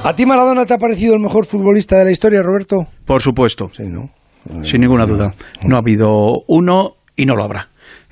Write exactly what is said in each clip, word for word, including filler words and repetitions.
¿A ti Maradona te ha parecido el mejor futbolista de la historia, Roberto? Por supuesto. Sí, ¿no? Sin ninguna duda. No ha habido uno y no lo habrá.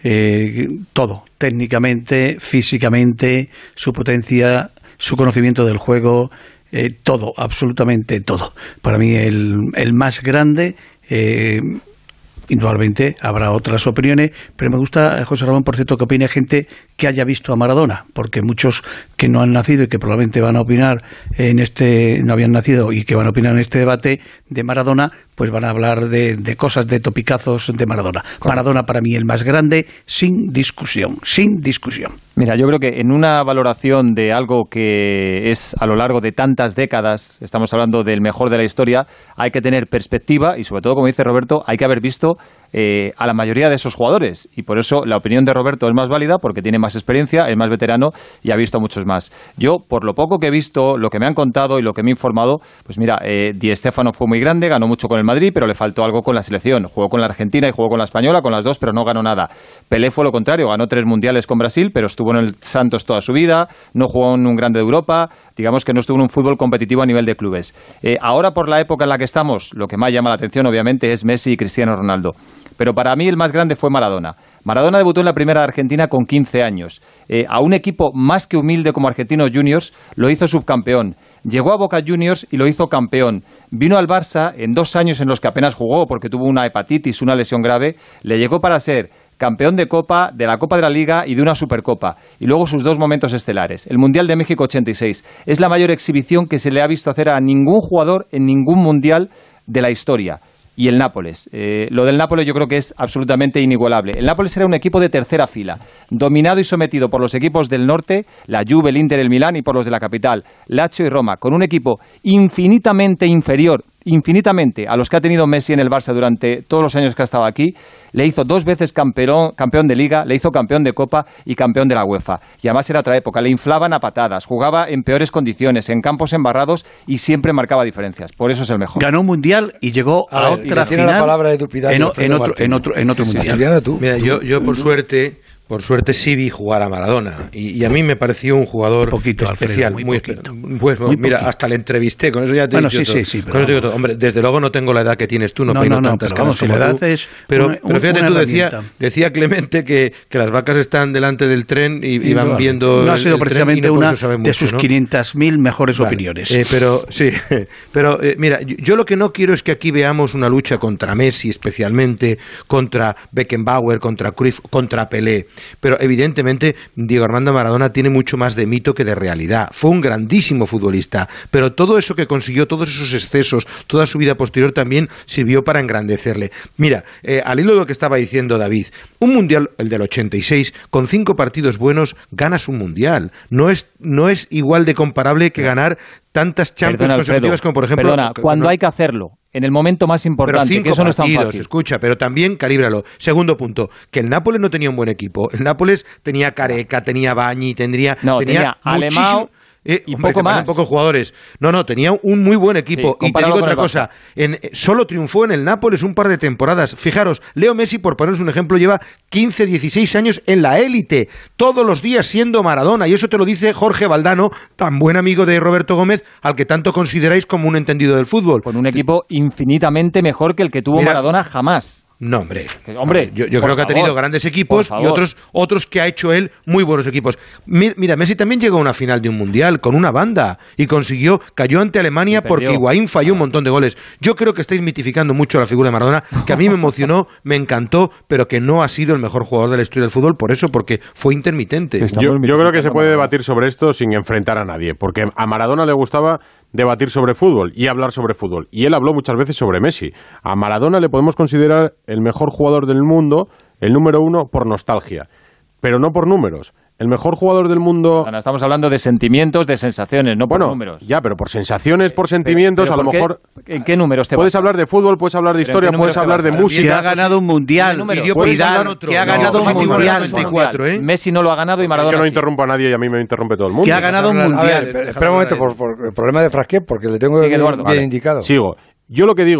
Eh, todo, técnicamente, físicamente, su potencia, su conocimiento del juego, eh, todo, absolutamente todo. Para mí el, el más grande. Eh, Indudablemente habrá otras opiniones, pero me gusta, José Ramón, por cierto, que opine gente que haya visto a Maradona, porque muchos que no han nacido y que probablemente van a opinar en este, no habían nacido y que van a opinar en este debate de Maradona, pues van a hablar de, de cosas, de topicazos de Maradona. Correcto. Maradona para mí el más grande, sin discusión, sin discusión. Mira, yo creo que en una valoración de algo que es a lo largo de tantas décadas, estamos hablando del mejor de la historia, hay que tener perspectiva y sobre todo, como dice Roberto, hay que haber visto eh, a la mayoría de esos jugadores y por eso la opinión de Roberto es más válida porque tiene más experiencia, es más veterano y ha visto muchos más. Yo, por lo poco que he visto, lo que me han contado y lo que me he informado, pues mira, eh, Di Stéfano fue muy grande, ganó mucho con el Madrid, pero le faltó algo con la selección. Jugó con la Argentina y jugó con la Española, con las dos, pero no ganó nada. Pelé fue lo contrario, ganó tres mundiales con Brasil, pero estuvo en el Santos toda su vida, no jugó en un grande de Europa, digamos que no estuvo en un fútbol competitivo a nivel de clubes. Eh, ahora, por la época en la que estamos, lo que más llama la atención, obviamente, es Messi y Cristiano Ronaldo. Pero para mí el más grande fue Maradona. Maradona debutó en la primera de Argentina con quince años. Eh, a un equipo más que humilde como Argentinos Juniors lo hizo subcampeón. Llegó a Boca Juniors y lo hizo campeón. Vino al Barça en dos años en los que apenas jugó porque tuvo una hepatitis, una lesión grave. Le llegó para ser campeón de Copa, de la Copa de la Liga y de una Supercopa. Y luego sus dos momentos estelares. El Mundial de México ochenta y seis. Es la mayor exhibición que se le ha visto hacer a ningún jugador en ningún Mundial de la historia. Y el Nápoles. Eh, lo del Nápoles yo creo que es absolutamente inigualable. El Nápoles era un equipo de tercera fila, dominado y sometido por los equipos del norte, la Juve, el Inter, el Milán y por los de la capital, Lazio y Roma, con un equipo infinitamente inferior, infinitamente a los que ha tenido Messi en el Barça durante todos los años que ha estado aquí. Le hizo dos veces campeón, campeón de Liga, le hizo campeón de Copa y campeón de la UEFA. Y además era otra época, le inflaban a patadas, jugaba en peores condiciones, en campos embarrados y siempre marcaba diferencias. Por eso es el mejor. Ganó un mundial y llegó a, a ver, otra final. La palabra de Tupidario, en, en, otro, en otro, en otro sí, mundial. Sí, tú, Mira, tú, yo, yo por suerte... Por suerte sí vi jugar a Maradona y, y a mí me pareció un jugador poquito, especial, Alfredo, muy, muy poquito. Pues muy mira, poquito. hasta le entrevisté, con eso ya te bueno, he dicho sí, todo. Sí, sí, con eso digo todo. Hombre, desde luego no tengo la edad que tienes tú, no, no peino no, no, tantas pero vamos, canas como la edad tú. es Pero, una, pero fíjate, tú decía, herramienta. decía Clemente que, que las vacas están delante del tren y, y, y van no, viendo no ha sido el, el precisamente tren y no una mucho, de sus ¿no? quinientas mil mejores vale. opiniones. Eh, pero sí, pero eh, mira, yo, yo lo que no quiero es que aquí veamos una lucha contra Messi especialmente, contra Beckenbauer, contra Cruyff, contra Pelé, pero evidentemente Diego Armando Maradona tiene mucho más de mito que de realidad. Fue un grandísimo futbolista, pero todo eso que consiguió, todos esos excesos, toda su vida posterior también sirvió para engrandecerle. Mira, eh, al hilo de lo que estaba diciendo David, un mundial, el del ochenta y seis, con cinco partidos buenos, ganas un mundial. No es, no es igual de comparable que ganar tantas Champions Perdona, consecutivas Alfredo, como por ejemplo... Perdona, cuando no, hay que hacerlo, en el momento más importante, que eso no es tan partidos, fácil. Escucha, pero también calíbralo. Segundo punto, que el Nápoles no tenía un buen equipo. El Nápoles tenía Careca, tenía Bagni, tendría, no, tenía, tenía Alemão Eh, y hombre, poco más. Pocos jugadores. No, no, tenía un muy buen equipo. Sí, y te digo otra cosa, en, solo triunfó en el Nápoles un par de temporadas. Fijaros, Leo Messi, por poneros un ejemplo, lleva quince, dieciséis años en la élite, todos los días siendo Maradona. Y eso te lo dice Jorge Valdano, tan buen amigo de Roberto Gómez, al que tanto consideráis como un entendido del fútbol. Con un equipo infinitamente mejor que el que tuvo Mira, Maradona jamás. No, hombre. hombre yo, yo creo que ha tenido favor, grandes equipos y otros otros que ha hecho él muy buenos equipos. Mira, Messi también llegó a una final de un mundial con una banda y consiguió, cayó ante Alemania porque Higuaín falló un montón de goles. Yo creo que estáis mitificando mucho la figura de Maradona, que a mí me emocionó, me encantó, pero que no ha sido el mejor jugador de la historia del fútbol por eso, porque fue intermitente. Yo, yo creo que se puede debatir sobre esto sin enfrentar a nadie, porque a Maradona le gustaba debatir sobre fútbol y hablar sobre fútbol, y él habló muchas veces sobre Messi. A Maradona le podemos considerar el mejor jugador del mundo, el número uno por nostalgia, pero no por números. El mejor jugador del mundo... Bueno, estamos hablando de sentimientos, de sensaciones, no por bueno, números. Ya, pero por sensaciones, por sentimientos, pero, pero a lo ¿por mejor... ¿En qué números te Puedes basas? hablar de fútbol, puedes hablar de historia, puedes hablar de música... Que ha ganado un mundial. Puedes hablar otro. Que ha no, ganado no, un mundial. veinticuatro, ¿eh? Messi no lo ha ganado y Maradona Yo no sí. interrumpo a nadie y a mí me interrumpe todo el mundo. Que ha ganado un mundial. A ver, espera un momento por, por el problema de Frasquet, porque le tengo Sigue, bien, Eduardo. bien Vale. indicado. Sigo. Yo lo que digo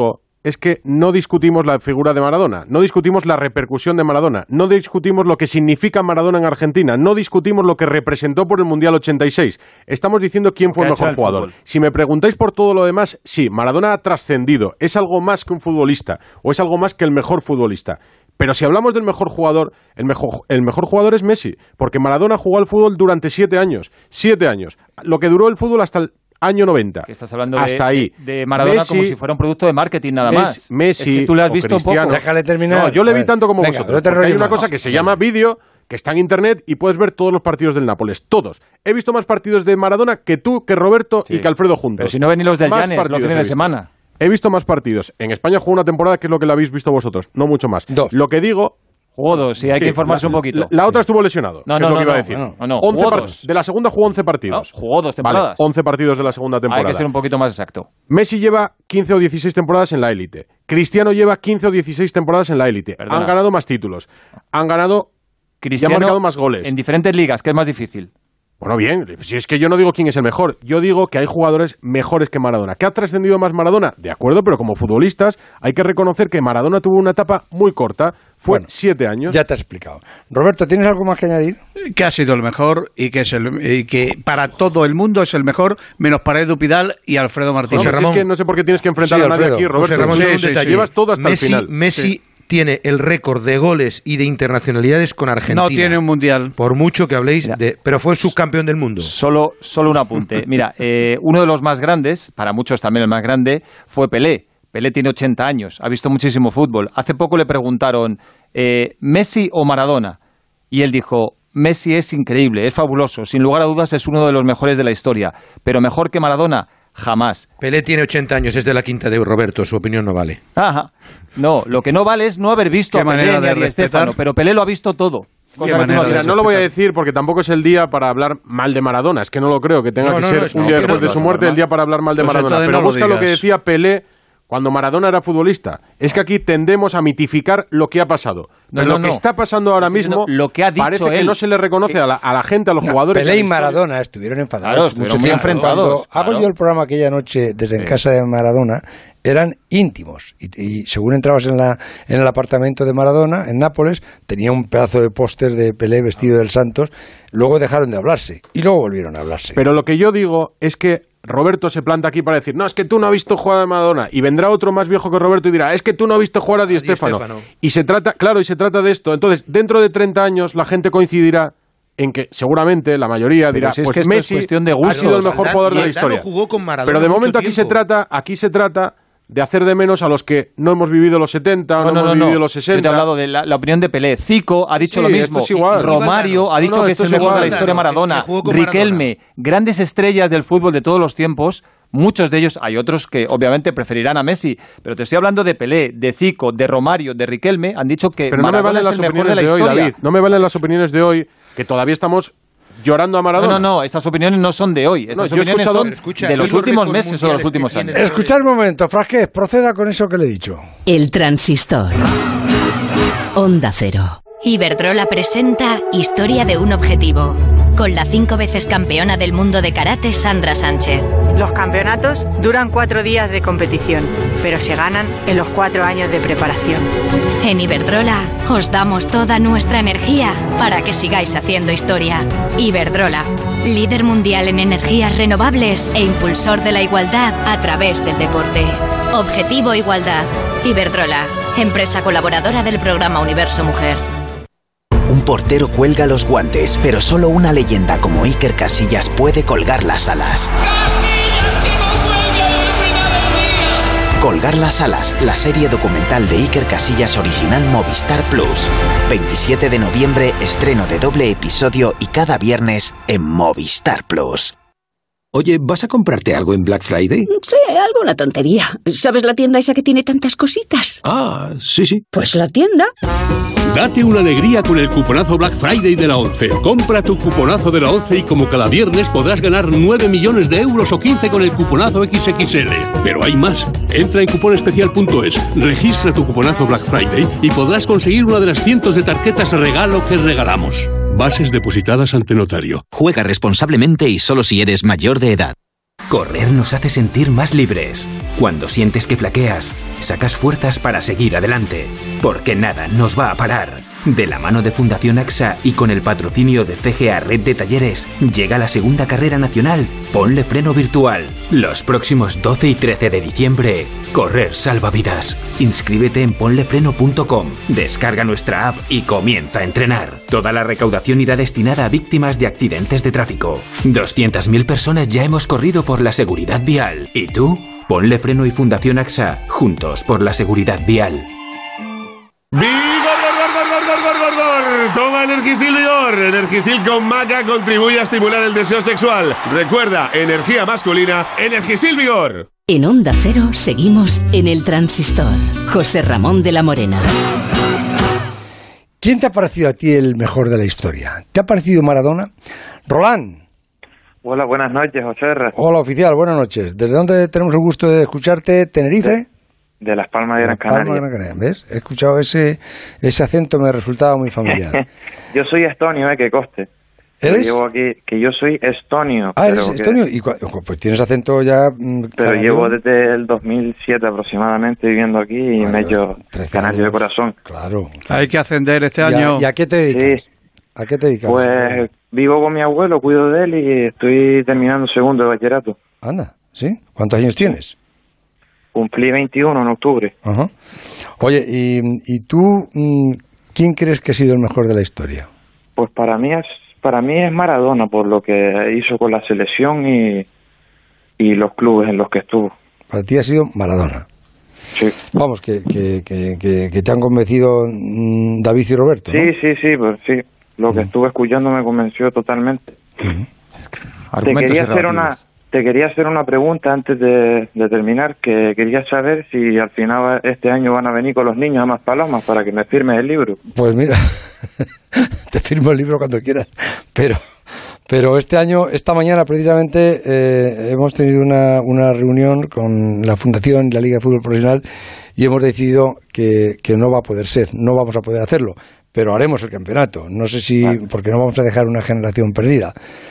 es que no discutimos la figura de Maradona, no discutimos la repercusión de Maradona, no discutimos lo que significa Maradona en Argentina, no discutimos lo que representó por el Mundial ochenta y seis. Estamos diciendo quién fue el mejor jugador. Fútbol. Si me preguntáis por todo lo demás, sí, Maradona ha trascendido, es algo más que un futbolista o es algo más que el mejor futbolista. Pero si hablamos del mejor jugador, el mejor, el mejor jugador es Messi, porque Maradona jugó al fútbol durante siete años, siete años, lo que duró el fútbol hasta el año noventa. Que estás hablando hasta de, ahí. De, de Maradona Messi, como si fuera un producto de marketing nada más. Messi, es que tú le has visto un poco. Déjale terminar. No, yo le vi tanto como Venga, vosotros. Porque hay una cosa que se Venga. llama vídeo, que está en internet y puedes ver todos los partidos del Nápoles, todos. He visto más partidos de Maradona que tú, que Roberto sí. y que Alfredo juntos. Pero si no ven ni los del Más Llanes los fines de semana. He visto más partidos. En España jugó una temporada que es lo que la habéis visto vosotros, no mucho más. Dos. Lo que digo... Jugó dos, sí, hay sí, que informarse la, un poquito. La, la otra estuvo lesionado. No, no, no, es lo no, que iba no, a decir. no, no, no. once Jugó dos. De la segunda jugó once partidos. No, jugó dos temporadas. Vale, once partidos de la segunda temporada. Hay que ser un poquito más exacto. Messi lleva quince o dieciséis temporadas en la élite. Cristiano lleva quince o dieciséis temporadas en la élite. Perdona. Han ganado más títulos. Han ganado... Cristiano y han marcado más goles. En diferentes ligas, ¿qué es más difícil? Bueno, bien, si es que yo no digo quién es el mejor, yo digo que hay jugadores mejores que Maradona. ¿Qué ha trascendido más Maradona? De acuerdo, pero como futbolistas hay que reconocer que Maradona tuvo una etapa muy corta, fue bueno, siete años. Ya te has explicado. Roberto, ¿tienes algo más que añadir? Que ha sido el mejor y que es el y que para todo el mundo es el mejor, menos para Edu Pidal y Alfredo Martínez. No, si es que no sé por qué tienes que enfrentar sí, a nadie Alfredo, aquí, Roberto. Ramón, sí, un sí, detalle. sí. Llevas todo hasta Messi, el final. Messi Sí. tiene el récord de goles y de internacionalidades con Argentina. No tiene un mundial. Por mucho que habléis Mira, de... Pero fue subcampeón del mundo. Solo, solo un apunte. Mira, eh, uno de los más grandes, para muchos también el más grande, fue Pelé. Pelé tiene ochenta años, ha visto muchísimo fútbol. Hace poco le preguntaron, eh, ¿Messi o Maradona? Y él dijo, Messi es increíble, es fabuloso, sin lugar a dudas es uno de los mejores de la historia, pero mejor que Maradona, jamás. Pelé tiene ochenta años, es de la quinta de Roberto, su opinión no vale. Ajá. No, lo que no vale es no haber visto a Pelé ni a Di Stéfano, pero Pelé lo ha visto todo. Cosa que tú no, Mira, no lo voy a decir porque tampoco es el día para hablar mal de Maradona, es que no lo creo que tenga no, que no, ser no, es un no, día no, después no, de su no, muerte no, el día para hablar mal de pues Maradona, pero no busca lo lo que decía Pelé cuando Maradona era futbolista. Es que aquí tendemos a mitificar lo que ha pasado. No, Pero no, lo que no. está pasando ahora mismo Lo que ha dicho parece que él. no se le reconoce a la, a la gente, a los No, jugadores. Pelé y de la historia. Maradona estuvieron enfadados Claro, mucho estuvieron muy tiempo. enfrentados, Cuando hago claro. yo el programa aquella noche desde en casa de Maradona, eran íntimos. Y, y según entrabas en, la, en el apartamento de Maradona, en Nápoles, tenía un pedazo de póster de Pelé vestido del Santos. Luego dejaron de hablarse y luego volvieron a hablarse. Pero lo que yo digo es que Roberto se planta aquí para decir, no, es que tú no has visto jugar a Maradona, y vendrá otro más viejo que Roberto y dirá, es que tú no has visto jugar a Di Stéfano. Y se trata, claro, y se trata de esto. Entonces, dentro de treinta años la gente coincidirá en que seguramente la mayoría dirá, si es pues que esto es Messi cuestión de ha gustos. sido el mejor Zidane- jugador de la Zidane historia. jugó con Maradona Pero de mucho momento aquí se tiempo. trata, aquí se trata de hacer de menos a los que no hemos vivido los setenta, no, No, no, hemos no, vivido no. los Yo sesenta. te he hablado de la, la opinión de Pelé. Zico ha dicho Sí, lo mismo. esto es igual. Romario ha dicho No, no, que es esto el es mejor de la igual. historia de Maradona. Que jugó con Riquelme, grandes estrellas del fútbol de todos los tiempos. Muchos de ellos, hay otros que obviamente preferirán a Messi, pero te estoy hablando de Pelé, de Zico, de Romario, de Riquelme, han dicho que Pero no me Maradona valen es las el mejor opiniones de de, la hoy, historia. David. No me valen las opiniones de hoy, que todavía estamos llorando a Maradona. No, no, no, estas opiniones no son de hoy. Estas No, yo he opiniones escuchado- son Pero escucha, de los los últimos récords meses o de los mundiales últimos que años. tiene- Escuchad un momento, Frasquez, proceda con eso que le he dicho. El transistor. Onda Cero. Iberdrola presenta Historia de un objetivo, con la cinco veces campeona del mundo de karate Sandra Sánchez. Los campeonatos duran cuatro días de competición, pero se ganan en los cuatro años de preparación. En Iberdrola os damos toda nuestra energía para que sigáis haciendo historia. Iberdrola, líder mundial en energías renovables e impulsor de la igualdad a través del deporte. Objetivo Igualdad. Iberdrola, empresa colaboradora del programa Universo Mujer. Un portero cuelga los guantes, pero solo una leyenda como Iker Casillas puede colgar las alas. Colgar las alas, la serie documental de Iker Casillas original Movistar Plus. veintisiete de noviembre, estreno de doble episodio y cada viernes en Movistar Plus. Oye, ¿vas a comprarte algo en Black Friday? Sí, alguna tontería. ¿Sabes la tienda esa que tiene tantas cositas? Ah, sí, sí. Pues la tienda. Date una alegría con el cuponazo Black Friday de la ONCE. Compra tu cuponazo de la ONCE y como cada viernes podrás ganar nueve millones de euros o quince con el cuponazo equis equis ele. Pero hay más. Entra en cuponespecial punto es, registra tu cuponazo Black Friday y podrás conseguir una de las cientos de tarjetas regalo que regalamos. Bases depositadas ante notario. Juega responsablemente y solo si eres mayor de edad. Correr nos hace sentir más libres. Cuando sientes que flaqueas, sacas fuerzas para seguir adelante, porque nada nos va a parar. De la mano de Fundación A X A y con el patrocinio de C G A Red de Talleres, llega la segunda carrera nacional Ponle Freno Virtual. Los próximos doce y trece de diciembre, correr salva vidas. Inscríbete en ponle freno punto com, descarga nuestra app y comienza a entrenar. Toda la recaudación irá destinada a víctimas de accidentes de tráfico. doscientas mil personas ya hemos corrido por la seguridad vial. ¿Y tú? Ponle Freno y Fundación A X A, juntos por la seguridad vial. ¡Vigor, gor, gor, gor, gor, gor, gor, gor! Toma Energisil Vigor. Energisil con maca contribuye a estimular el deseo sexual. Recuerda, energía masculina, Energisil Vigor. En Onda Cero seguimos en el Transistor. José Ramón de la Morena. ¿Quién te ha parecido a ti el mejor de la historia? ¿Te ha parecido Maradona? Roland. Hola, buenas noches, José. Hola, oficial, buenas noches. ¿Desde dónde tenemos el gusto de escucharte? ¿Tenerife? De, de Las Palmas de Gran Canaria. Palmas de Gran Canaria. ¿Ves? He escuchado ese, ese acento, me resultaba muy familiar. Yo soy estonio, eh, que coste. ¿Eres? Llevo aquí, que yo soy estonio. Ah, ¿eres que, estonio? ¿Y pues tienes acento ya? Pero canario. Llevo desde el dos mil siete aproximadamente viviendo aquí y bueno, me he hecho canario de corazón. Claro, claro. Hay que ascender este ¿Y año. A, ¿Y a qué te dedicas? Sí. ¿A qué te dedicas? Pues vivo con mi abuelo, cuido de él y estoy terminando segundo de bachillerato. Anda, ¿sí? ¿Cuántos años tienes? Cumplí veintiuno en octubre. Ajá. Oye, ¿y, y tú quién crees que ha sido el mejor de la historia? Pues para mí es para mí es Maradona, por lo que hizo con la selección y, y los clubes en los que estuvo. Para ti ha sido Maradona. Sí. Vamos, que, que, que, que, que te han convencido David y Roberto, ¿no? Sí, sí, sí, pues sí. Lo que uh-huh. estuve escuchando me convenció totalmente. Uh-huh. Te quería hacer una te quería hacer una pregunta antes de, de terminar, que quería saber si al final este año van a venir con los niños a Maspalomas para que me firmes el libro. Pues mira, te firmo el libro cuando quieras, pero pero este año, esta mañana precisamente eh, hemos tenido una, una reunión con la Fundación y la Liga de Fútbol Profesional y hemos decidido que, que no va a poder ser, no vamos a poder hacerlo, pero haremos el campeonato. No sé si, vale. porque no vamos a dejar una generación perdida.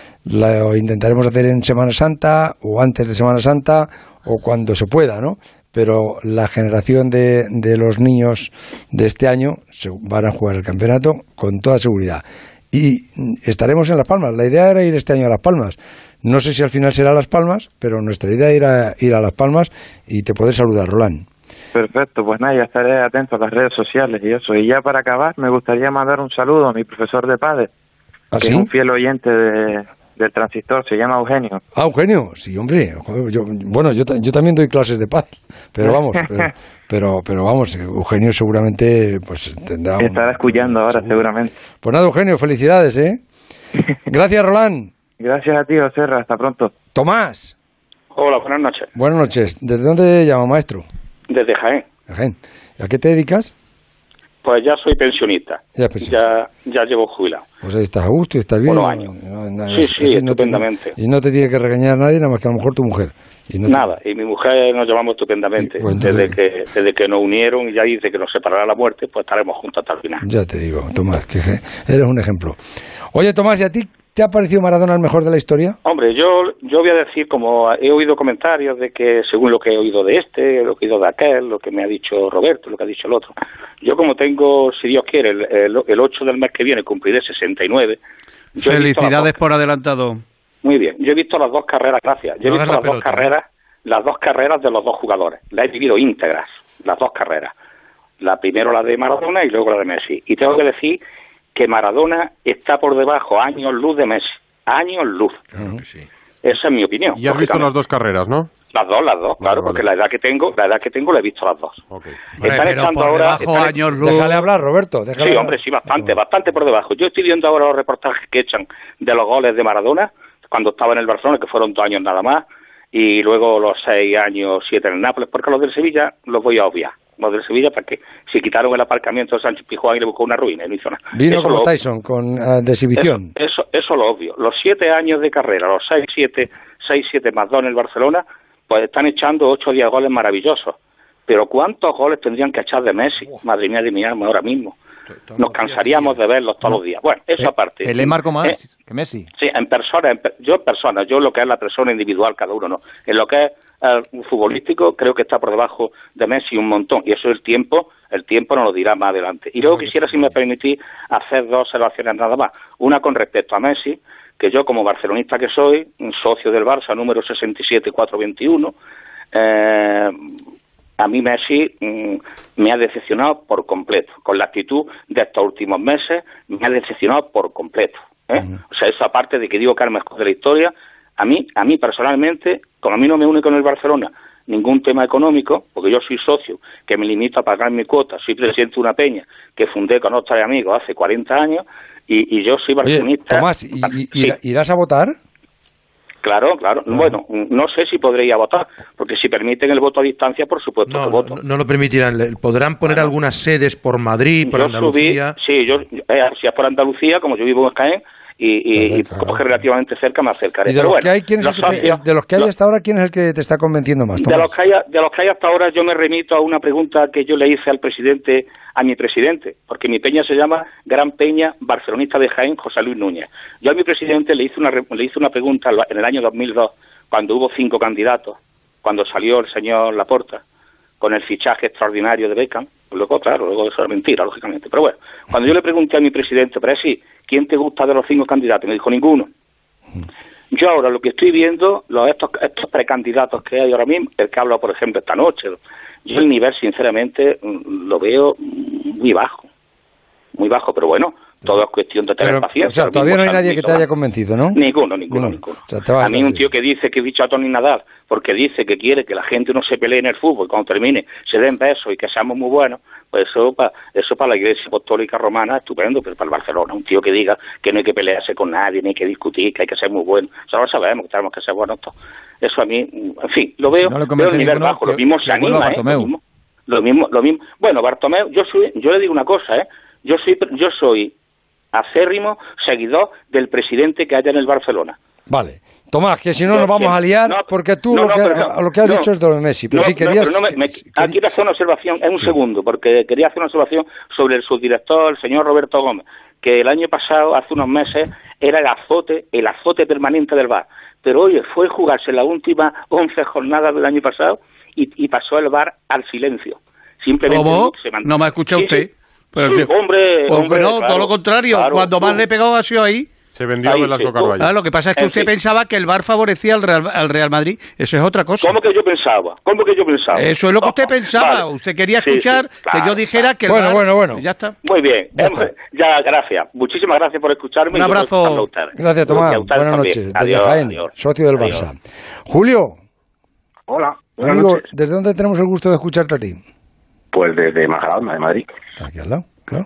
Lo intentaremos hacer en Semana Santa o antes de Semana Santa o cuando se pueda, ¿no? Pero la generación de, de los niños de este año se van a jugar el campeonato con toda seguridad. Y estaremos en Las Palmas. La idea era ir este año a Las Palmas. No sé si al final será Las Palmas, pero nuestra idea era ir a Las Palmas y te poder saludar, Roland. Perfecto, pues nada, ya estaré atento a las redes sociales y eso. Y ya para acabar, me gustaría mandar un saludo a mi profesor de padre, ¿Ah, que sí? es un fiel oyente de... del Transistor, se llama Eugenio. Ah, Eugenio, sí, hombre. Joder, yo, bueno, yo, yo también doy clases de paz, pero vamos, pero, pero, pero vamos, Eugenio seguramente pues tendrá... Un, estará escuchando ahora, seguro. seguramente. Pues nada, Eugenio, felicidades, ¿eh? Gracias, Roland. Gracias a ti, José, hasta pronto. Tomás. Hola, buenas noches. Buenas noches. ¿Desde dónde llama, maestro? Desde Jaén. Jaén. ¿A qué te dedicas? Pues ya soy pensionista. Ya, pensionista. ya, ya llevo jubilado. Pues ahí estás a gusto y estás bien. Unos años. No, no, sí, sí, estupendamente. No te, y no te tiene que regañar nadie, nada más que a lo mejor tu mujer. Y no Nada, te... y mi mujer nos llevamos estupendamente. Y, pues, entonces... desde, que, desde que nos unieron y ya dice que nos separará la muerte, pues estaremos juntos hasta el final. Ya te digo, Tomás, que eres un ejemplo. Oye, Tomás, ¿y a ti te ha parecido Maradona el mejor de la historia? Hombre, yo yo voy a decir, como he oído comentarios de que según lo que he oído de este, lo que he oído de aquel, lo que me ha dicho Roberto, lo que ha dicho el otro, yo como tengo, si Dios quiere, el, el, el ocho del mes que viene cumpliré sesenta y nueve. Felicidades por adelantado. Muy bien, yo he visto las dos carreras, gracias, yo he no visto las pelota. dos carreras, las dos carreras de los dos jugadores, las he vivido íntegras, las dos carreras. La primero la de Maradona y luego la de Messi. Y tengo que decir que Maradona está por debajo, años luz de Messi, años luz. Uh-huh. Sí. Esa es mi opinión. Y has visto las dos carreras, ¿no? Las dos, las dos, claro, vale, porque vale. la edad que tengo, la edad que tengo la he visto las dos. Okay. Están echando ahora... Están... Años luz. Déjale hablar, Roberto. Déjale sí, hablar. hombre, sí, bastante, bastante por debajo. Yo estoy viendo ahora los reportajes que echan de los goles de Maradona, cuando estaba en el Barcelona, que fueron dos años nada más, y luego los seis años, siete en el Nápoles, porque los del Sevilla los voy a obviar. Los del Sevilla, para que si quitaron el aparcamiento de Sánchez Pizjuán y le buscó una ruina, y no hizo nada. Vino eso como Tyson, con uh, de exhibición. Eso, eso, eso lo obvio. Los siete años de carrera, los seis, siete, seis, siete más dos en el Barcelona, pues están echando ocho o diez goles maravillosos. Pero ¿cuántos goles tendrían que echar de Messi? Madre mía de mi alma, ahora mismo. nos cansaríamos de verlos todos los días. Bueno, eso aparte. Pelé marcó más eh, que Messi. Sí, en persona, en, yo en persona, yo lo que es la persona individual, cada uno, ¿no? En lo que es el futbolístico, creo que está por debajo de Messi un montón, y eso el tiempo, el tiempo nos lo dirá más adelante. Y luego quisiera, si me permitís, hacer dos observaciones nada más. Una con respecto a Messi, que yo como barcelonista que soy, un socio del Barça, número sesenta y siete cuatrocientos veintiuno, eh, a mí Messi mmm, me ha decepcionado por completo. Con la actitud de estos últimos meses, me ha decepcionado por completo. ¿eh? Uh-huh. O sea, eso aparte de que digo que es el mejor de la historia, a mí, a mí personalmente, como a mí no me une con el Barcelona ningún tema económico, porque yo soy socio, que me limito a pagar mi cuota, soy presidente de una peña que fundé con otros amigos hace cuarenta años, y, y yo soy barcelonista. Oye, Tomás, ¿y, y, sí. ¿irás a votar? Claro, claro. Uh-huh. Bueno, no sé si podré ir a votar, porque si permiten el voto a distancia, por supuesto no, que voto. No, no lo permitirán. Podrán poner ah, algunas sedes por Madrid, por yo Andalucía. Subí, sí, yo, eh, si es por Andalucía, como yo vivo en Jaén, y, y, y como que relativamente cerca me acercaré. ¿Y de, Pero los, bueno, que hay, ¿quién es el que te, de los que hay hasta ahora, quién es el que te está convenciendo más? De los, que hay, de los que hay hasta ahora, yo me remito a una pregunta que yo le hice al presidente, a mi presidente, porque mi peña se llama Gran Peña Barcelonista de Jaén, José Luis Núñez. Yo a mi presidente le hice una, le hice una pregunta en el año dos mil dos, cuando hubo cinco candidatos, cuando salió el señor Laporta, con el fichaje extraordinario de Beckham. Luego, claro, luego eso era mentira, lógicamente. Pero bueno, cuando yo le pregunté a mi presidente, pero sí, ¿quién te gusta de los cinco candidatos? Me dijo, ninguno. Yo ahora lo que estoy viendo, los estos, estos precandidatos que hay ahora mismo, el que habla, por ejemplo, esta noche, yo el nivel, sinceramente, lo veo muy bajo. Muy bajo, pero bueno, todo es cuestión de tener pero, paciencia. O sea, todavía no hay nadie que te haya convencido, ¿no? Ninguno, ninguno, no. ninguno. O sea, a mí un tío que dice que he dicho a Tony Nadal, porque dice que quiere que la gente no se pelee en el fútbol, cuando termine se den besos y que seamos muy buenos, pues eso para eso para la Iglesia Apostólica Romana es estupendo, pero para el Barcelona, un tío que diga que no hay que pelearse con nadie, ni hay que discutir, que hay que ser muy bueno, eso lo sabemos, que tenemos que ser buenos todos. Eso a mí, en fin, lo veo, si no veo a nivel ninguno, bajo, lo mismo se anima, ¿eh? Lo mismo, lo mismo, lo mismo. Bueno, Bartomeu, yo soy, yo le digo una cosa, ¿eh? Yo soy, yo soy acérrimo seguidor del presidente que haya en el Barcelona. Vale. Tomás, que si no, no nos vamos que, a liar, no, porque tú no, lo, que, no, lo que has no, dicho es de Messi. Pero si querías... Pero me, me, aquí quiero hacer una observación, en un sí. segundo, porque quería hacer una observación sobre el subdirector, el señor Roberto Gómez, que el año pasado, hace unos meses, era el azote, el azote permanente del V A R. Pero oye, fue jugarse la última once jornadas del año pasado y, y pasó el V A R al silencio. Simplemente ¿Cómo? Se mant... No me ha escuchado sí, usted. Sí. Pero sí, sí. hombre, pues hombre, no, claro, todo lo contrario. claro, Cuando más tú. le he pegado ha sido ahí. Se vendió a Velasco sí, Carballo. Ah, lo que pasa es que en usted fin. pensaba que el V A R favorecía al Real, al Real Madrid. Eso es otra cosa. ¿Cómo que yo pensaba? ¿Cómo que yo pensaba? Eso es lo que usted pensaba. Vale. Usted quería escuchar sí, sí, claro, que yo dijera que el bueno, V A R... Bueno, bueno, Ya está. Muy bien. Ya, hombre, está. ya, gracias. Muchísimas gracias por escucharme. Un abrazo. Gracias, Tomás. Buenas noches. Adiós, desde Jaén, adiós. socio del Adiós. Barça. Julio. Hola. Amigo, noches. ¿desde dónde tenemos el gusto de escucharte a ti? Pues desde Majadahonda, de Madrid. Aquí al lado, claro.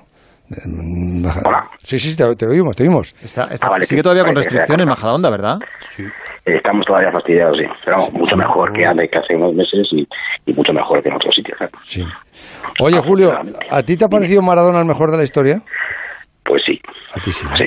Hola. Sí, sí, te, te oímos, te oímos. Está, está, ah, vale, sigue sí, todavía vale, con restricciones en Majadahonda, ¿verdad? Sí. Estamos todavía fastidiados, sí. Pero vamos, mucho mejor que hace casi unos meses y, y mucho mejor que en otros sitios. ¿eh? Sí. Oye, Julio, ¿a ti te ha parecido Maradona el mejor de la historia? Pues sí. A ti sí. Sí.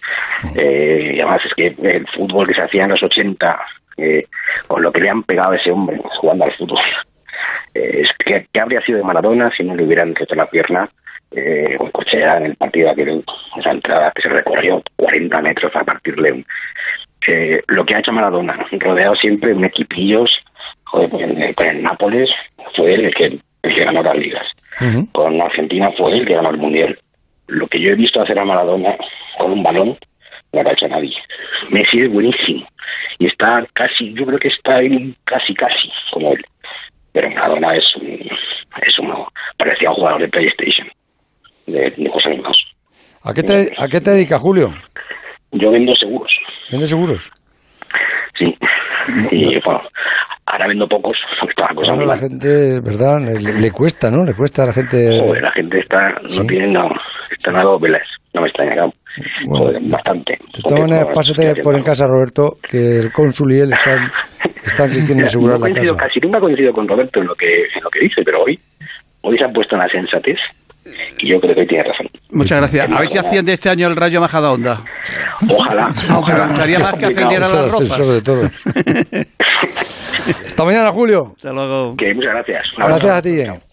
Eh, y además es que el fútbol que se hacía en los ochenta, eh, con lo que le han pegado a ese hombre jugando al fútbol, eh, es que, ¿qué habría sido de Maradona si no le hubieran roto la pierna? Eh, con Cochea en el partido aquel, esa entrada que se recorrió cuarenta metros para partirle un, eh, lo que ha hecho Maradona, rodeado siempre de equipillos, joder, pues en, con el Nápoles fue él el que, el que ganó las ligas, uh-huh. Con Argentina fue él el que ganó el Mundial. Lo que yo he visto hacer a Maradona con un balón no lo ha hecho nadie. Messi es buenísimo y está casi, yo creo que está ahí casi casi como él, pero Maradona es un, es uno, parecía un jugador de PlayStation. De, de cosas más. ¿A qué te, ¿a qué te dedicas, Julio? Yo vendo seguros. ¿Vendes seguros? Sí. Y bueno, ahora vendo pocos. Está la cosa bueno, muy la mal. gente, ¿verdad? Le, le cuesta, ¿no? Le cuesta a la gente... Joder, la gente está, no ¿sí? tiene, no, están a dos velas. No me extraña, claro. Bueno, joder, bastante. De todas maneras, pásate por en casa, Roberto, que el cónsul y él están, están que quieren asegurar no la casa. Casi nunca he coincidido con Roberto en lo que, en lo que dice, pero hoy, hoy se han puesto en la sensatez. Y yo creo que tiene razón. Muchas gracias. A ver si asciende este año el Rayo Majadahonda. Ojalá. Aunque me gustaría más que ascendiera las ropas. Sobre todo. Hasta mañana, Julio. Hasta luego. Que muchas gracias. Gracias a ti.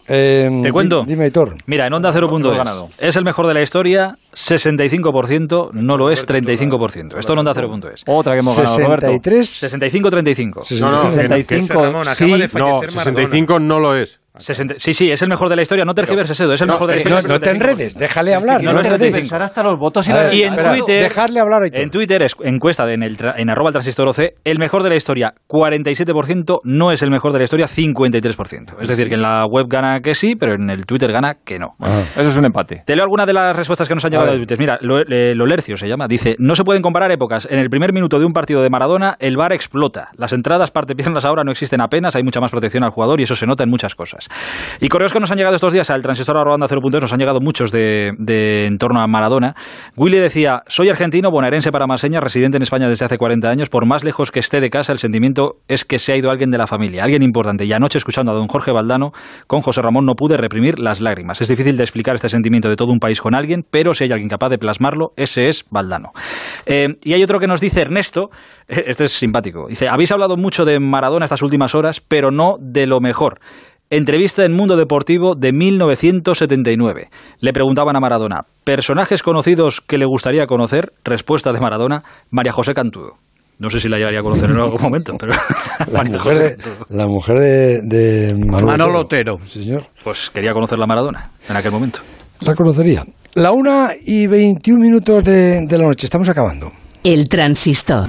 Eh, ¿Te cuento? Dime, Hitor. Mira, en Onda Cero punto es. ¿Es el mejor de la historia? sesenta y cinco por ciento, no lo es, treinta y cinco por ciento. Esto en Onda Cero punto es. Otra que hemos ganado, Roberto. sesenta y tres. sesenta y cinco treinta y cinco. No, no, sesenta y cinco, sí, no, sesenta y cinco no lo es. sesenta sí, sí, es el mejor de la historia. No tergiverses, Edu, es el no, mejor de la No, historia. no te enredes, déjale hablar. No, no no te pensar hasta los votos y, A la ver, Y en espera, Twitter, dejarle hablar a Hitor. en Twitter, es encuesta en, el, tra- en arroba el transistor O C, el mejor de la historia, cuarenta y siete por ciento, no es el mejor de la historia, cincuenta y tres por ciento. Es decir, que en la web gana que sí, pero en el Twitter gana que no. Ah, eso es un empate. Te leo algunas de las respuestas que nos han llegado de Twitter. Mira, lo, eh, Lolercio se llama, dice, no se pueden comparar épocas. En el primer minuto de un partido de Maradona, el V A R explota. Las entradas parte-piernas ahora no existen apenas, hay mucha más protección al jugador y eso se nota en muchas cosas. Y correos que nos han llegado estos días al transistor arroba onda cero punto es, nos han llegado muchos de, de en torno a Maradona. Willy decía, soy argentino, bonaerense para más señas, residente en España desde hace cuarenta años, por más lejos que esté de casa, el sentimiento es que se ha ido alguien de la familia, alguien importante. Y anoche, escuchando a don Jorge Valdano con José Ramón, no pude reprimir las lágrimas. Es difícil de explicar este sentimiento de todo un país con alguien, pero si hay alguien capaz de plasmarlo, ese es Valdano. Eh, y hay otro que nos dice Ernesto, este es simpático, dice, habéis hablado mucho de Maradona estas últimas horas, pero no de lo mejor. Entrevista en Mundo Deportivo de mil novecientos setenta y nueve. Le preguntaban a Maradona, ¿personajes conocidos que le gustaría conocer? Respuesta de Maradona, María José Cantudo. No sé si la llegaría a conocer en algún momento, pero... La mujer de, la mujer de, de Manolo, Manolo Otero. Sí, señor. Pues quería conocer la Maradona en aquel momento. La conocería. La una y veintiún minutos de, de la noche. Estamos acabando. El transistor.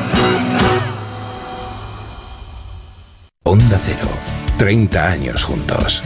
Onda Cero. treinta años juntos.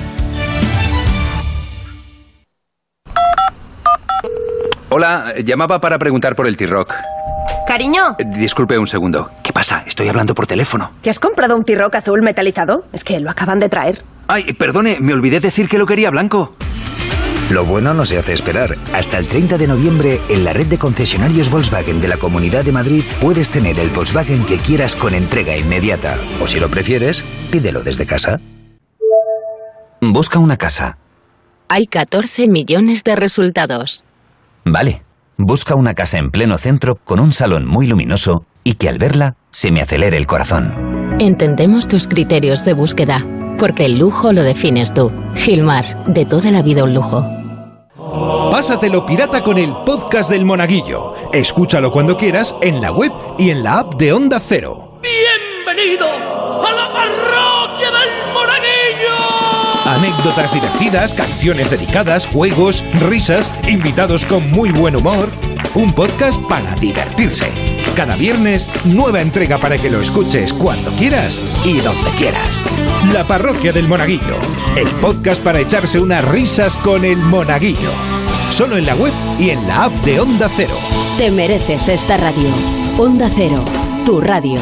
Hola, llamaba para preguntar por el T-Rock. Cariño. Eh, Disculpe un segundo. ¿Qué pasa? Estoy hablando por teléfono. ¿Te has comprado un T-Rock azul metalizado? Es que lo acaban de traer. Ay, perdone, me olvidé decir que lo quería blanco. Lo bueno no se hace esperar. Hasta el treinta de noviembre, en la red de concesionarios Volkswagen de la Comunidad de Madrid, puedes tener el Volkswagen que quieras con entrega inmediata. O si lo prefieres, pídelo desde casa. Busca una casa. Hay catorce millones de resultados. Vale. Busca una casa en pleno centro con un salón muy luminoso y que al verla se me acelere el corazón. Entendemos tus criterios de búsqueda, porque el lujo lo defines tú. Gilmar, de toda la vida un lujo. Pásatelo pirata con el podcast del Monaguillo. Escúchalo cuando quieras en la web y en la app de Onda Cero. ¡Bienvenido a la parroquia del Monaguillo! Anécdotas divertidas, canciones dedicadas, juegos, risas, invitados con muy buen humor. Un podcast para divertirse. Cada viernes, nueva entrega para que lo escuches cuando quieras y donde quieras. La parroquia del Monaguillo. El podcast para echarse unas risas con el Monaguillo. Solo en la web y en la app de Onda Cero. Te mereces esta radio. Onda Cero, tu radio.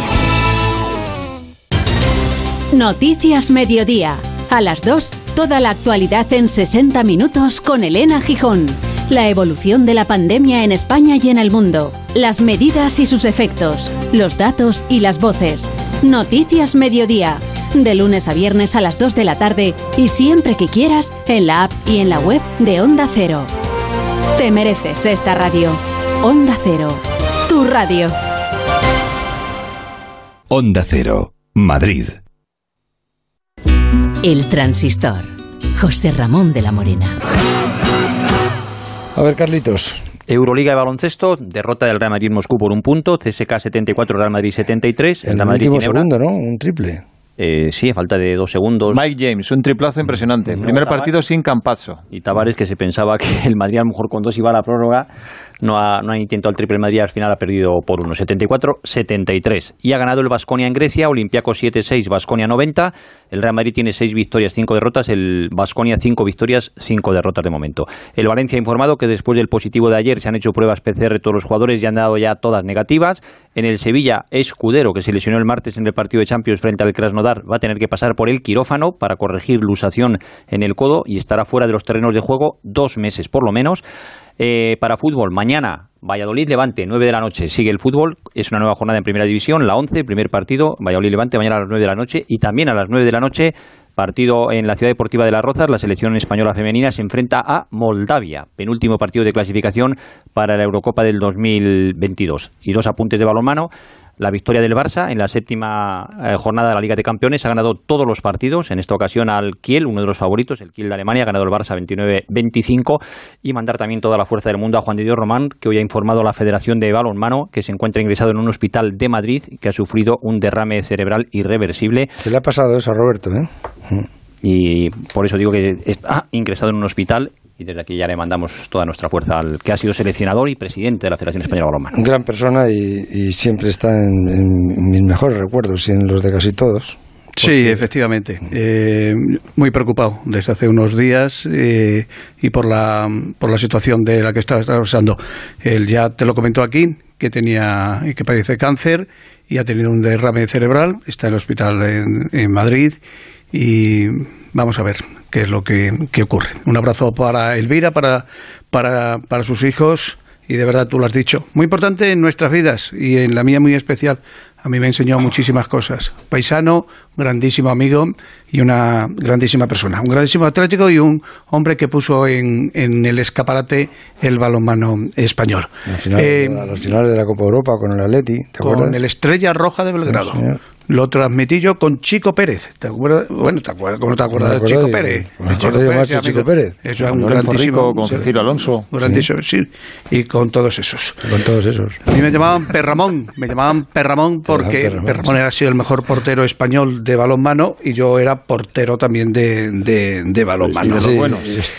Noticias Mediodía. A las dos, toda la actualidad en sesenta minutos con Elena Gijón. La evolución de la pandemia en España y en el mundo. Las medidas y sus efectos. Los datos y las voces. Noticias Mediodía. De lunes a viernes a las dos de la tarde y siempre que quieras en la app y en la web de Onda Cero. Te mereces esta radio. Onda Cero. Tu radio. Onda Cero. Madrid. El transistor. José Ramón de la Morena. A ver, Carlitos. Euroliga de baloncesto, derrota del Real Madrid Moscú por un punto, C S K setenta y cuatro, Real Madrid setenta y tres. En el Real Madrid último Ginebra. segundo, ¿no? Un triple. Eh, sí, a falta de dos segundos. Mike James, un triplazo impresionante. Primer partido sin Campazzo. Y Tavares, que se pensaba que el Madrid a lo mejor con dos iba a la prórroga, no ha, no ha intentado el triple Madrid, al final ha perdido por uno, setenta y cuatro setenta y tres. Y ha ganado el Baskonia en Grecia, Olympiacos siete seis, Baskonia noventa. El Real Madrid tiene seis victorias, cinco derrotas, el Baskonia cinco victorias, cinco derrotas de momento. El Valencia ha informado que después del positivo de ayer se han hecho pruebas P C R todos los jugadores y han dado ya todas negativas. En el Sevilla, Escudero, que se lesionó el martes en el partido de Champions frente al Krasnodar, va a tener que pasar por el quirófano para corregir luxación en el codo y estará fuera de los terrenos de juego dos meses por lo menos. Eh, para fútbol, mañana Valladolid-Levante, nueve de la noche, sigue el fútbol, es una nueva jornada en Primera División, la once, primer partido, Valladolid-Levante, mañana a las nueve de la noche, y también a las nueve de la noche, partido en la Ciudad Deportiva de Las Rozas, la selección española femenina se enfrenta a Moldavia, penúltimo partido de clasificación para la Eurocopa del dos mil veintidós. Y dos apuntes de balonmano. la victoria del Barça en la séptima eh, jornada de la Liga de Campeones. Ha ganado todos los partidos, en esta ocasión al Kiel, uno de los favoritos, el Kiel de Alemania, ha ganado el Barça veintinueve veinticinco, y mandar también toda la fuerza del mundo a Juan de Dios Román, que hoy ha informado a la Federación de Balonmano que se encuentra ingresado en un hospital de Madrid, que ha sufrido un derrame cerebral irreversible. Se le ha pasado eso a Roberto, ¿eh? Y por eso digo que está ingresado en un hospital, y desde aquí ya le mandamos toda nuestra fuerza al que ha sido seleccionador y presidente de la Federación Española de Balonmano. Gran persona y, y siempre está en, en mis mejores recuerdos y en los de casi todos. Porque... Sí, efectivamente. Eh, muy preocupado desde hace unos días eh, y por la, por la situación de la que está atravesando. Él ya te lo comentó aquí, que tenía y que padece cáncer y ha tenido un derrame cerebral, está en el hospital en, en Madrid. Y vamos a ver qué es lo que, que ocurre. Un abrazo para Elvira, para, para, para sus hijos, y de verdad tú lo has dicho. Muy importante en nuestras vidas, y en la mía muy especial. A mí me enseñó muchísimas cosas. Paisano, grandísimo amigo y una grandísima persona. Un grandísimo atlético y un hombre que puso en, en el escaparate el balonmano español. Al final, eh, a los finales de la Copa Europa con el Atleti, ¿te con acuerdas? el Estrella Roja de Belgrado. Sí, lo transmití yo con Chico Pérez. ¿Te acuerdas? Bueno, ¿te acuerdas? ¿Cómo te acuerdas de Chico Pérez? Me Chico Pérez, más Chico Pérez. Eso es un grandísimo. Con Cecilio Alonso. Grandísimo, sí. Y con todos esos. Con todos esos. A mí me llamaban Perramón. Me llamaban Perramón porque Perramón, Perramón era sido el mejor portero español de balonmano y yo era portero también de, de, de balonmano. Sí, de los buenos.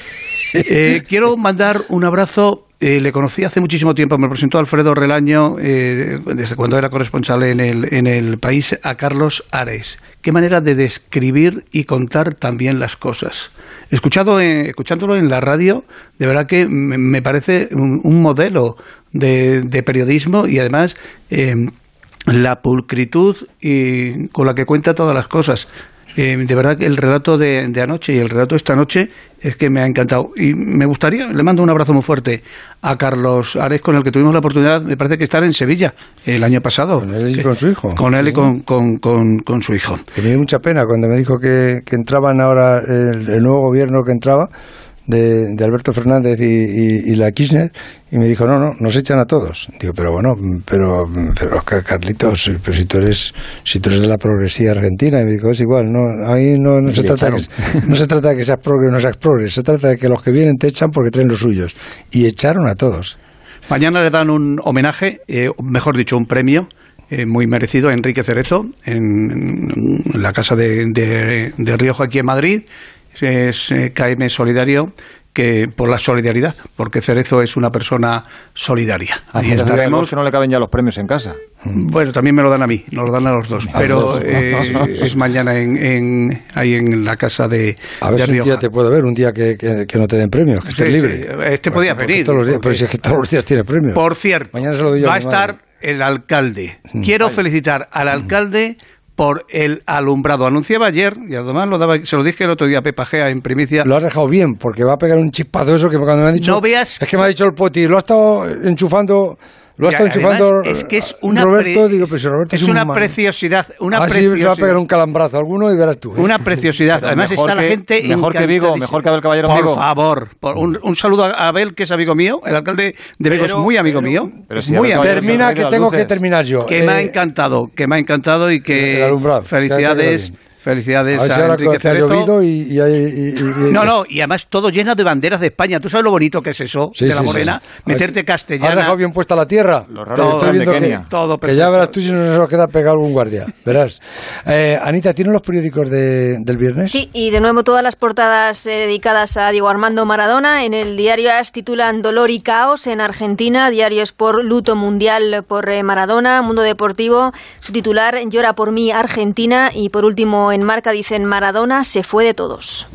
Eh, quiero mandar un abrazo. Eh, le conocí hace muchísimo tiempo, me presentó Alfredo Relaño, eh, desde cuando era corresponsal en el, en el país, a Carlos Ares. Qué manera de describir y contar también las cosas. Escuchado en, escuchándolo en la radio, de verdad que me, me parece un, un modelo de, de periodismo y además eh, la pulcritud y con la que cuenta todas las cosas. Eh, de verdad que el relato de, de anoche y el relato de esta noche es que me ha encantado. Y me gustaría, le mando un abrazo muy fuerte a Carlos Ares, con el que tuvimos la oportunidad, me parece que estar en Sevilla el año pasado. Con él y sí, con su hijo. Con él y con, con, con, con su hijo. Que me dio mucha pena cuando me dijo que, que entraban ahora el, el nuevo gobierno que entraba, de, de Alberto Fernández y, y, y la Kirchner, y me dijo, no, no, nos echan a todos. Digo, pero bueno, pero, pero Carlitos, pero si tú eres si tú eres de la progresía argentina, y me dijo, es igual, no, ahí no, no, se trata que, no se trata de que seas progre o no seas progre, se trata de que los que vienen te echan porque traen los suyos. Y echaron a todos. Mañana le dan un homenaje, eh, mejor dicho, un premio, Eh, muy merecido a Enrique Cerezo en, en la casa de, de, de Rioja aquí en Madrid. Es eh, K M Solidario, que por la solidaridad, porque Cerezo es una persona solidaria. Ahí estaremos. Que no le caben ya los premios en casa. Bueno, también me lo dan a mí, nos lo dan a los dos, pero eh, es mañana en, en, ahí en la casa de, a ver de si Rioja. Un día te puedo ver, un día que, que, que no te den premios, que estés sí, libre. Sí. Este podía pues, venir. Todos los días, pero si es que todos los días tiene premios. Por cierto, mañana se lo doy yo va a, a estar madre. El alcalde. Quiero Ay. felicitar al alcalde por el alumbrado. Anunciaba ayer, y además lo daba, se lo dije el otro día a Pepa Gea en primicia. Lo has dejado bien, porque va a pegar un chispazo eso que cuando me han dicho... No veas... Es que me ha dicho el Poti, lo ha estado enchufando... Lo ha estado enchufando es que es una Roberto, pre... digo, pero si Roberto es, es un una man. preciosidad, una Así preciosidad. le va a pegar un calambrazo a alguno y verás tú. ¿eh? Una preciosidad. Pero además está que, la gente mejor que Vigo, mejor que Abel Caballero por Vigo. Por favor, por un, un saludo a Abel, que es amigo mío, el alcalde de Vigo pero, es muy amigo pero, mío. Pero si muy amigo. Termina que tengo que terminar yo. Que eh, me ha encantado, que me ha encantado y que felicidades. Felicidades a, ver si a Enrique Cerezo. Y, y, y, y, y, no, no, y además todo lleno de banderas de España. ¿Tú sabes lo bonito que es eso, sí, de la sí, morena? Sí, sí. Meterte castellana. ¿Has dejado bien puesta la tierra? Lo raro todo, de que, todo que ya verás tú si no nos queda pegar algún guardia. Verás. Eh, Anita, ¿tienes los periódicos de, del viernes? Sí, y de nuevo todas las portadas eh, dedicadas a Diego Armando Maradona. En el diario AS titulan Dolor y caos en Argentina. Diario Sport, luto mundial por eh, Maradona. Mundo Deportivo, su titular, llora por mí Argentina. Y por último, en Marca dicen Maradona se fue de todos.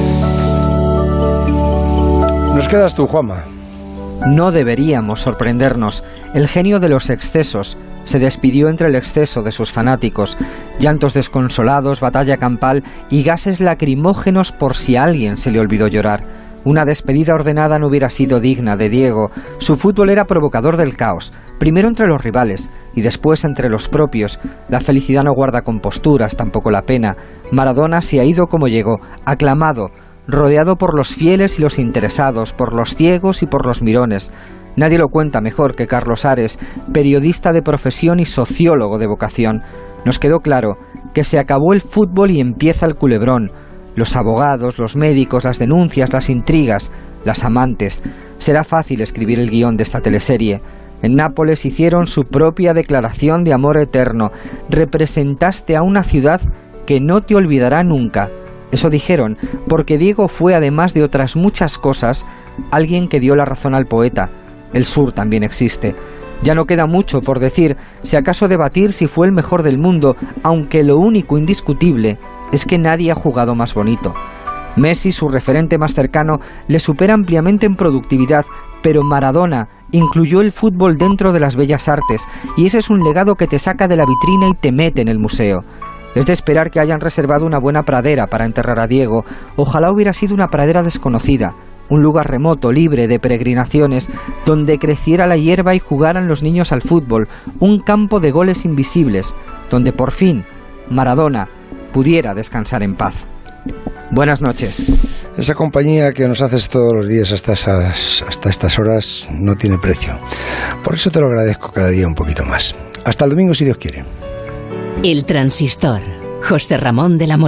Nos quedas tú, Juanma. No deberíamos sorprendernos. El genio de los excesos se despidió entre el exceso de sus fanáticos. Llantos desconsolados, batalla campal y gases lacrimógenos por si a alguien se le olvidó llorar. Una despedida ordenada no hubiera sido digna de Diego. Su fútbol era provocador del caos, primero entre los rivales y después entre los propios. La felicidad no guarda composturas, tampoco la pena. Maradona se ha ido como llegó, aclamado, rodeado por los fieles y los interesados, por los ciegos y por los mirones. Nadie lo cuenta mejor que Carlos Ares, periodista de profesión y sociólogo de vocación. Nos quedó claro que se acabó el fútbol y empieza el culebrón. Los abogados, los médicos, las denuncias, las intrigas, las amantes. Será fácil escribir el guión de esta teleserie. En Nápoles hicieron su propia declaración de amor eterno. Representaste a una ciudad que no te olvidará nunca. Eso dijeron, porque Diego fue, además de otras muchas cosas, alguien que dio la razón al poeta. El sur también existe. Ya no queda mucho por decir, si acaso debatir si fue el mejor del mundo, aunque lo único indiscutible es que nadie ha jugado más bonito. Messi, su referente más cercano, le supera ampliamente en productividad, pero Maradona incluyó el fútbol dentro de las bellas artes, y ese es un legado que te saca de la vitrina y te mete en el museo. Es de esperar que hayan reservado una buena pradera para enterrar a Diego. Ojalá hubiera sido una pradera desconocida, un lugar remoto, libre de peregrinaciones, donde creciera la hierba y jugaran los niños al fútbol, un campo de goles invisibles, donde por fin Maradona pudiera descansar en paz. Buenas noches. Esa compañía que nos haces todos los días hasta, esas, hasta estas horas no tiene precio. Por eso te lo agradezco cada día un poquito más. Hasta el domingo, si Dios quiere. El Transistor. José Ramón de la Morena.